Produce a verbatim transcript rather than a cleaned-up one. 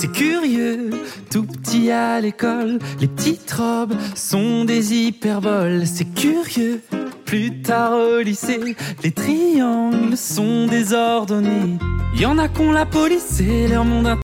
c'est curieux, tout petit à l'école, les petites robes sont des hyperboles, c'est curieux. Plus tard au lycée, les triangles sont désordonnés. Y en a qu'on la police, c'est leur monde